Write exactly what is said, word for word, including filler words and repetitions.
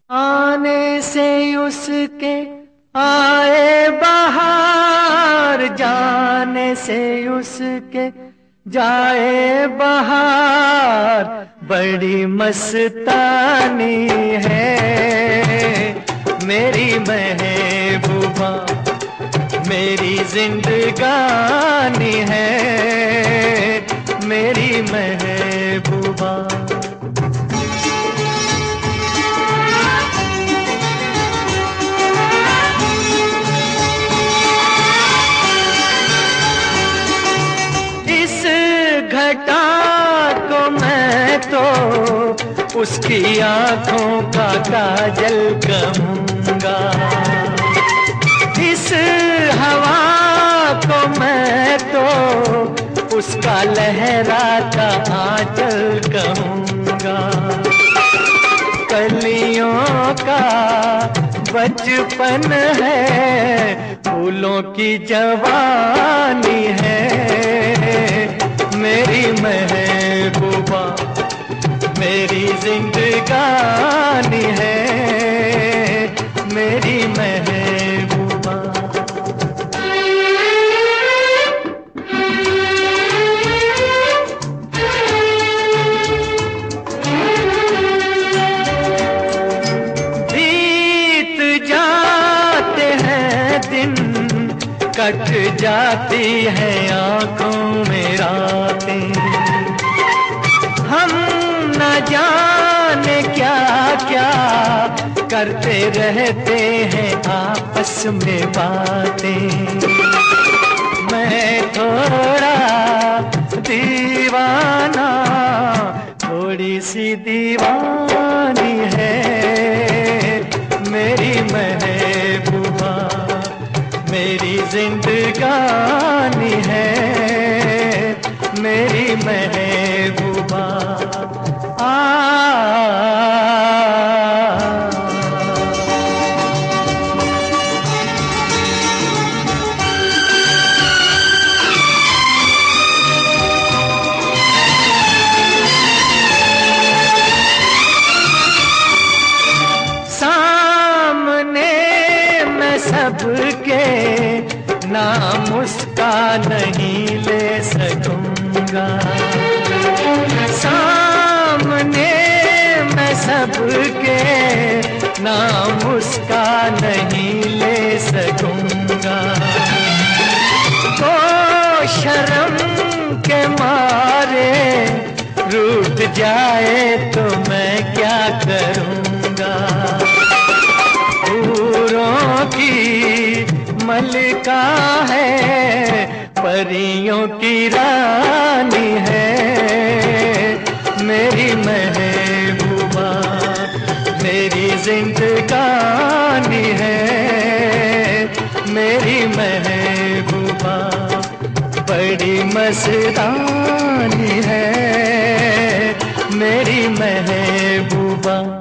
आने से उसके आए बहार, जाने से उसके जाए बहार। बड़ी मस्तानी है मेरी महबूबा, मेरी जिंदगानी है मेरी महबूबा। इस घटा को मैं तो उसकी आंखों का काजल कहूंगा, इस हवा को मैं तो उसका लहराता आंचल कहूंगा। कलियों का बचपन है, फूलों की जवानी है मेरी महबूबा, मेरी जिंदगानी है मेरी महबूबा। बीत जाते हैं दिन, कट जाती है आंखों में रातें, हम न जाने क्या क्या करते रहते हैं आपस में बातें। मैं थोड़ा दीवाना, थोड़ी सी दीवानी है मेरी महबूबा, मेरी जिंदगानी है मेरी महबूबा। सामने मैं सबके नाम उसका नहीं ले सकूंगा, सामने मैं सबके नाम उसका नहीं ले सकूंगा। तो शर्म के मारे रूठ जाए तो मैं क्या करूंगा। हूरों की मलिका है, परियों की रानी है मेरी महबूबा, मेरी जिंदगानी है मेरी महबूबा। बड़ी मस्तानी है मेरी महबूबा।